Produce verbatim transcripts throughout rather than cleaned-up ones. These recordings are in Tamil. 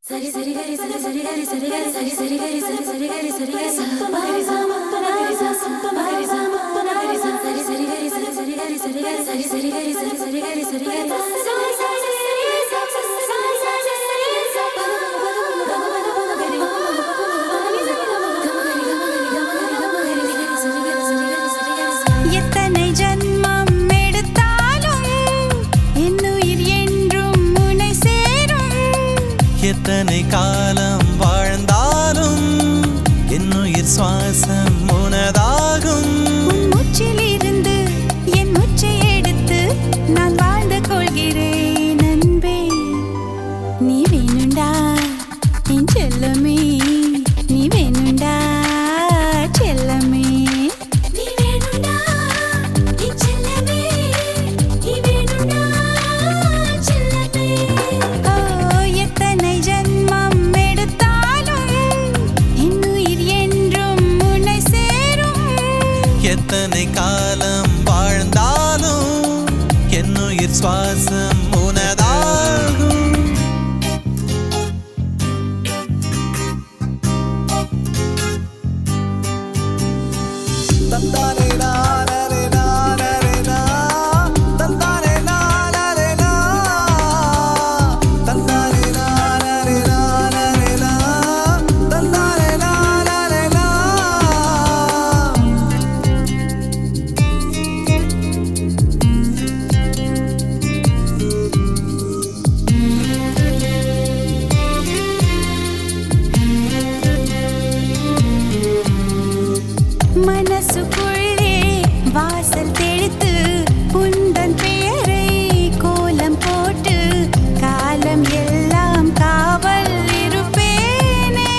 Sari sari gari sari sari gari sari gari sari sari gari sari sari gari sari gari sa pa gari sa pa gari sa pa gari sa pa gari sa sari sari gari sari sari gari sari gari sari sari gari sari sari gari sari gari sa sari sari gari sa sari sari gari sa pa ga ga ga ga gari ga ga ga gari sa ga ga gari ga gari ga gari ga gari sari gari sari gari sari gari sa எத்தனை ஜன்மம் எடுத்தாலும் என்னுயிர் என்றும் உன்னை சேரும் எத்தனை காலம் வாழ்ந்தாலும் என்னுயிர் சுவாசம் உனதாகும் உன் மூச்சிலிருந்து என் மூச்சை எடுத்து நான் வாழ்ந்து கொள்கிறேன் அன்பே நீ வேணுண்டா என் செல்லமே நீ வேணுண்டா செல்லமே நீ வேணுண்டா என் செல்லமே நீ வேணுண்டா செல்லமே ஓ எத்தனை ஜன்மம் எடுத்தாலும் என்னுயிர் என்றும் உன்னை சேரும் எத்தனை காலம் வாழ்ந்தாலும் என்னுயிர் சுவாசம் உனதாகும் தந்தானே நானே நானே நா தந்தானே நானே நா தந்தானே நானே நானே நா தந்தானே நானே நா மனசுக்குள்ளே வாசல் தெளித்து உந்தன் பெயரை கோலம் போட்டு காலம் எல்லாம் காவல் இருப்பேனே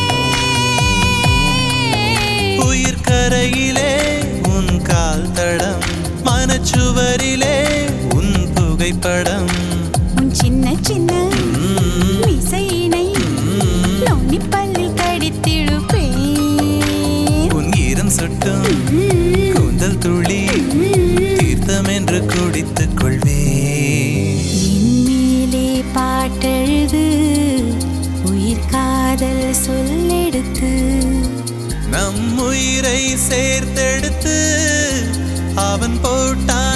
உயிர் கரையிலே உன் கால் தடம் மனச்சுவரிலே உன் புகைப்படம் உன் சின்ன சின்ன இசையினை நோனி பல்லில் கடித்திழுப்பேன் உன் ஈரம் சுட்டும் கூந்தல் துளி தீர்த்தம் என்று குடித்துக் கொள்வே என் மேலே பாட்டெழுது உயிர் காதல் சொல்லெடுத்து நம் உயிரை சேர்த்தெடுத்து அவன் போட்டான்